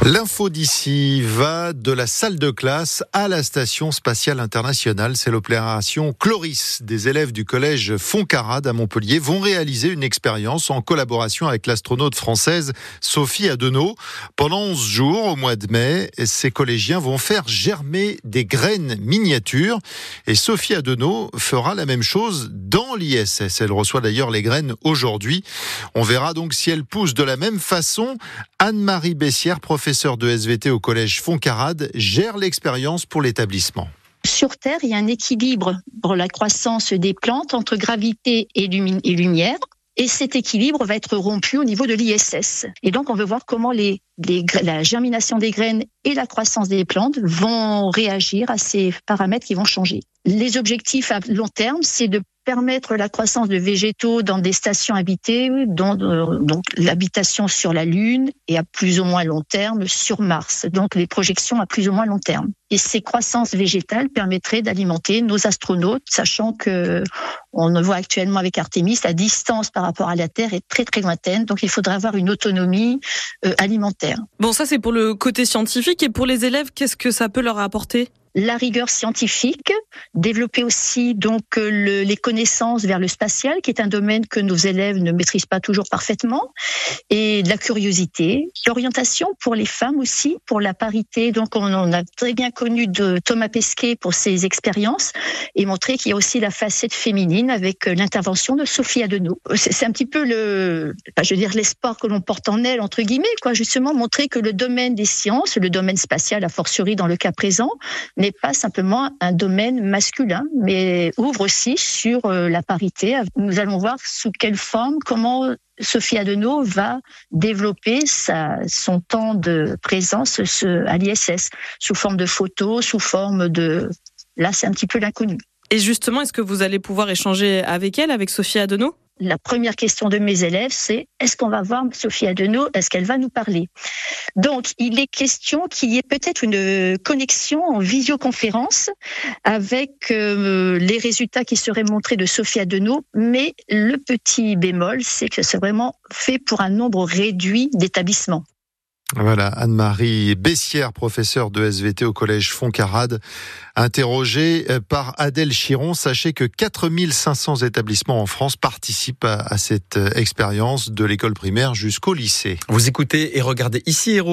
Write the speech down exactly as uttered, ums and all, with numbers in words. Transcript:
L'info d'ici va de la salle de classe à la station spatiale internationale. C'est l'opération Chloris. Des élèves du collège Fontcarrade à Montpellier vont réaliser une expérience en collaboration avec l'astronaute française Sophie Adenau. Pendant onze jours, au mois de mai, ces collégiens vont faire germer des graines miniatures. Et Sophie Adenau fera la même chose dans l'I S S. Elle reçoit d'ailleurs les graines aujourd'hui. On verra donc si elles poussent de la même façon. Anne-Marie Bessière, professeure de S V T au collège Fontcarrade, gère l'expérience pour l'établissement. Sur Terre, il y a un équilibre pour la croissance des plantes entre gravité et, lumi- et lumière. Et cet équilibre va être rompu au niveau de l'I S S. Et donc, on veut voir comment les, les, la germination des graines et la croissance des plantes vont réagir à ces paramètres qui vont changer. Les objectifs à long terme, c'est de permettre la croissance de végétaux dans des stations habitées, dont, euh, donc l'habitation sur la Lune et à plus ou moins long terme sur Mars. Donc les projections à plus ou moins long terme. Et ces croissances végétales permettraient d'alimenter nos astronautes, sachant que on le voit actuellement avec Artemis, la distance par rapport à la Terre est très très lointaine. Donc il faudrait avoir une autonomie euh, alimentaire. Bon, ça c'est pour le côté scientifique, et pour les élèves, qu'est-ce que ça peut leur apporter ? La rigueur scientifique, développer aussi donc le, les connaissances vers le spatial, qui est un domaine que nos élèves ne maîtrisent pas toujours parfaitement, et de la curiosité, l'orientation pour les femmes aussi, pour la parité. Donc on, on a très bien connu de Thomas Pesquet pour ses expériences, et montrer qu'il y a aussi la facette féminine avec l'intervention de Sophie Adenau. C'est, c'est un petit peu le, je veux dire l'espoir que l'on porte en elle entre guillemets, quoi. Justement montrer que le domaine des sciences, le domaine spatial a fortiori dans le cas présent, n'est pas simplement un domaine masculin, mais ouvre aussi sur la parité. Nous allons voir sous quelle forme, comment Sophie Adenau va développer sa, son temps de présence à l'I S S, sous forme de photos, sous forme de... Là, c'est un petit peu l'inconnu. Et justement, est-ce que vous allez pouvoir échanger avec elle, avec Sophie Adenau ? La première question de mes élèves, c'est est-ce qu'on va voir Sophie Adenau ? Est-ce qu'elle va nous parler ? Donc, il est question qu'il y ait peut-être une connexion en visioconférence avec euh, les résultats qui seraient montrés de Sophie Adenau, mais le petit bémol, c'est que c'est vraiment fait pour un nombre réduit d'établissements. Voilà, Anne-Marie Bessière, professeure de S V T au collège Fontcarade, interrogée par Adèle Chiron. Sachez que quatre mille cinq cents établissements en France participent à, à cette expérience de l'école primaire jusqu'au lycée. Vous écoutez et regardez Ici Héros.